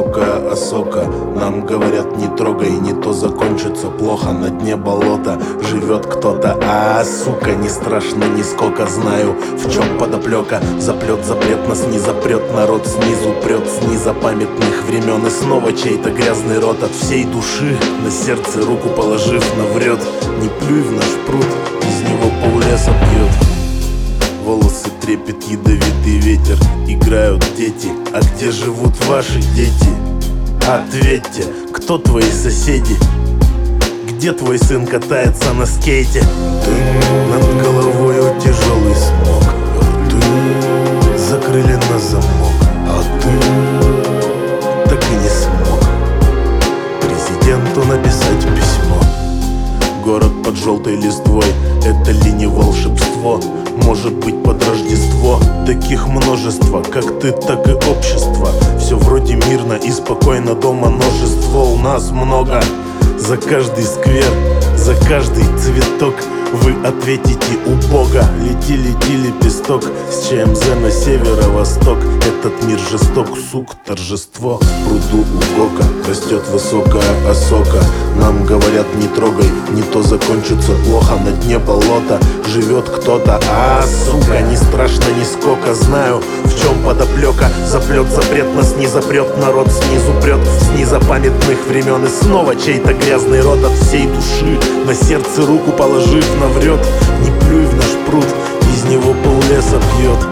высокая осока. Нам говорят, не трогай, не то закончится плохо. На дне болота живет кто-то, сука, не страшно нисколько. Знаю, в чем подоплека. Заплет запрет, нас не запрет. Народ снизу прет, с незапамятных времен. И снова чей-то грязный рот от всей души, на сердце руку положив, наврет. Не плюй в наш пруд, из него поллеса пьет. Волосы трепет ядовитый ветер. Играют дети, а где живут ваши дети? Ответьте, кто твои соседи? Где твой сын катается на скейте? Над головою тяжелый смог. Рты закрыли на замок, а ты так и не смог президенту написать письмо. Город под желтой листвой, это ли не волшебство? Может быть, под Рождество. Таких множество, как ты, так и общество. Все вроде мирно и спокойно, дома множество. У нас много. За каждый сквер, за каждый цветок вы ответите у Бога. Лети, лети, лепесток, с ЧМЗ на северо-восток. Этот мир жесток, сук, торжество. В пруду у Гока растет высокая осока. Нам говорят, не трогай, не то закончится плохо. На дне болота живет кто-то, сука, не страшно нисколько. Знаю, в чем подоплека. Заплет запрет, нас не запрет. Народ снизу прет, с незапамятных времен. И снова чей-то грязный рот от всей души, на сердце руку положив, наврет. Не плюй в наш пруд, из него поллеса пьет.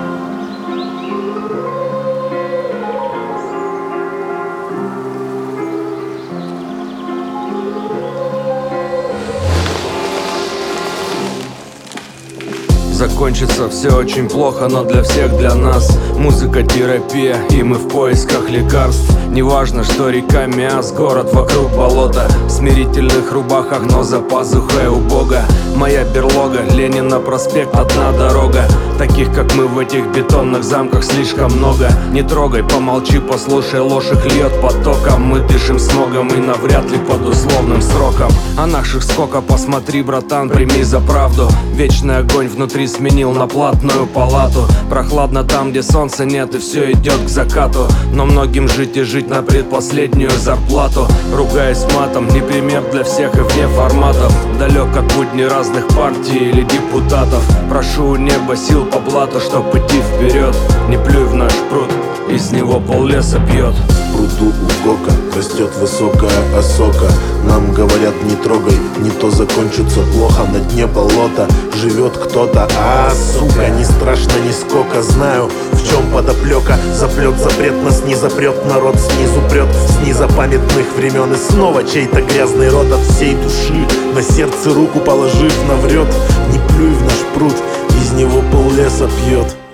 Закончится все очень плохо, но для всех, для нас музыка терапия, и мы в поисках лекарств. Неважно, что река Миас, город вокруг болота. В смирительных рубахах, но за пазухой у Бога. Моя берлога, Ленина проспект, одна дорога. Таких, как мы, в этих бетонных замках слишком много. Не трогай, помолчи, послушай, ложь их льет потоком. Мы дышим смогом и навряд ли под условным сроком. А наших сколько, посмотри, братан, прими за правду. Вечный огонь внутри сменил на платную палату. Прохладно там, где солнца нет, и все идет к закату. Но многим жить и жить на предпоследнюю зарплату. Ругаясь матом, не пример для всех и вне форматов. Далек от будней разных партий или депутатов. Прошу у неба сил по блату, чтоб идти вперед. Не плюй в наш пруд, из него поллеса пьет. В пруду у Гока растет высокая осока. Нам говорят, не трогай, не то закончится плохо. На дне болота живет кто-то, сука, не страшно нисколько. Знаю, в чем подоплека. Заплет запрет, нас не запрет. Народ снизу прет, с незапамятных времен. И снова чей-то грязный рот от всей души, на сердце руку положив, наврет. Не плюй в наш пруд, из него поллеса пьет.